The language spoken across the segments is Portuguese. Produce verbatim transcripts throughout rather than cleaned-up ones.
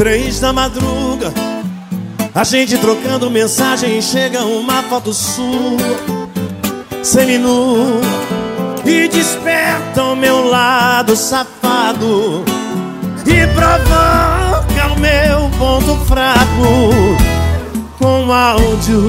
Três da madruga, a gente trocando mensagem, chega uma foto sua, seminua, e desperta o meu lado safado e provoca o meu ponto fraco com áudio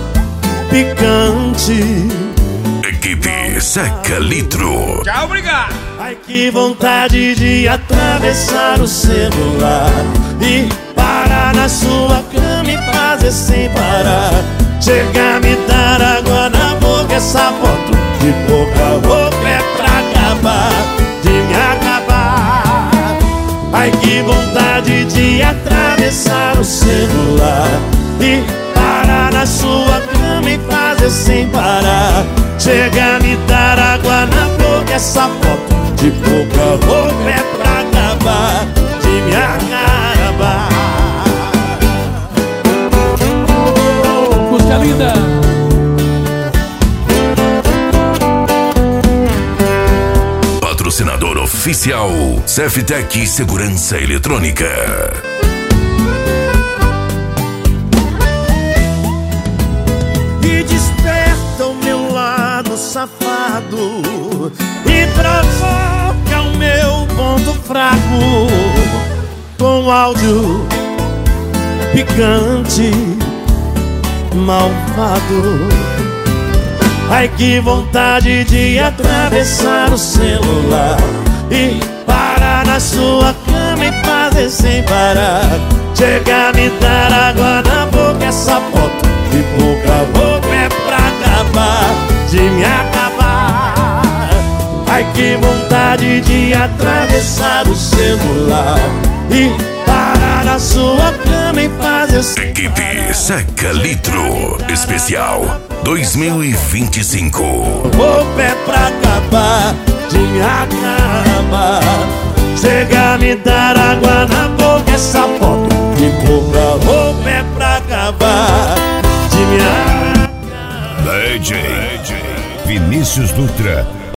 picante. Equipe Seca Litro. Tchau, obrigado. Ai, que vontade de atravessar o celular e parar na sua cama e fazer sem parar. Chegar a me dar água na boca, essa foto de pouca boca é pra acabar, de me acabar. Ai, que vontade de atravessar o celular e parar na sua cama e fazer sem parar. Chega a me dar água na boca, essa foto de pouca boca é pra acabar, de me acabar. Música linda. Patrocinador oficial Ceftec Segurança Eletrônica. E desperta o meu lado safado e provoca o meu ponto fraco com áudio picante, malvado. Ai, que vontade de atravessar o celular e parar na sua cama e fazer sem parar. Chega a me dar água na boca, essa foto de pouca boca é pra acabar, de me acabar. Ai, que vontade de atravessar o celular e parar na sua cama e fazer sem Equipe Seca Litro Especial dois mil e vinte e cinco. Boca é pra acabar, de me acabar. Chega a me dar água na boca, essa foto de pouca boca é pra acabar, de me acabar. D J Vinícius Dutra.